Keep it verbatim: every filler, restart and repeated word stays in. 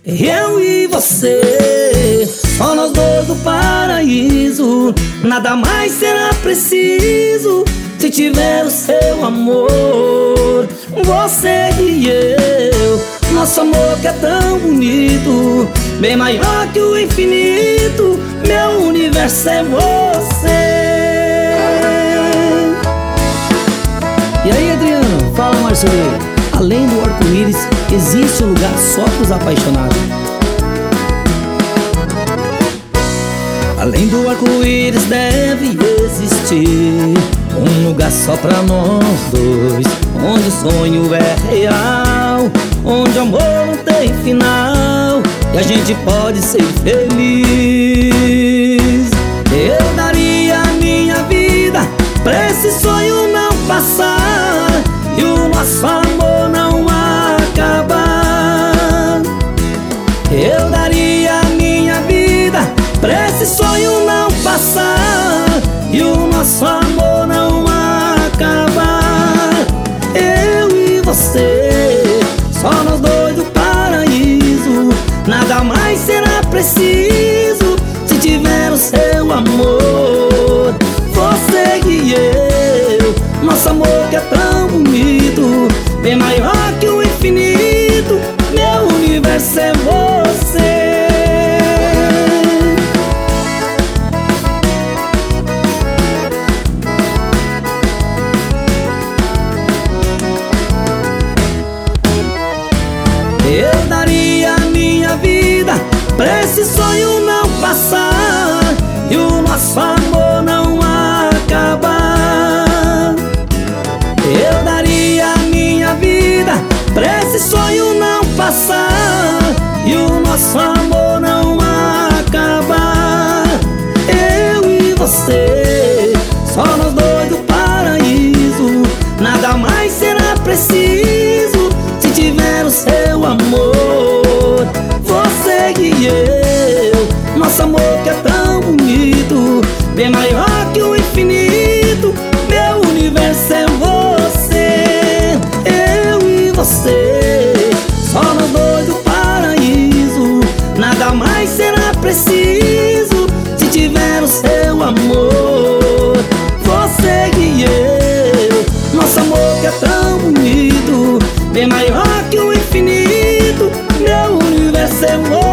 Eu e você, só nós dois do paraíso. Nada mais será preciso se tiver o seu amor. Você e eu, nosso amor que é tão bonito, bem maior que o infinito. Meu universo é você. E aí, Adriano, fala mais sobre ele. Além do arco-íris, existe um lugar só para os apaixonados. Além do arco-íris deve existir um lugar só pra nós dois, onde o sonho é real, onde o amor não tem final e a gente pode ser feliz. Eu daria a minha vida pra esse sonho não passar e o nosso amor não acabar. Eu daria a minha vida pra esse sonho não passar e o nosso amor não acabar. Eu e você, só nós dois do paraíso. Nada mais será preciso se tiver o seu amor. Você e eu, nosso amor que é tão bonito, bem maior que o infinito. Meu universo é você. Eu daria a minha vida pra esse sonho não passar e o nosso amor não acabar. Eu daria a minha vida pra esse sonho não passar e o nosso amor não acabar. Eu e você, só nós dois do paraíso. Nada mais será preciso se tiver o seu amor. Você e eu, nosso amor que é tão bonito, bem maior que o infinito. Meu universo é você. Eu e você, só nós dois do paraíso. Nada mais será preciso se tiver o seu amor. Você e eu, nosso amor que é tão bonito, bem maior que o infinito. Meu universo é você.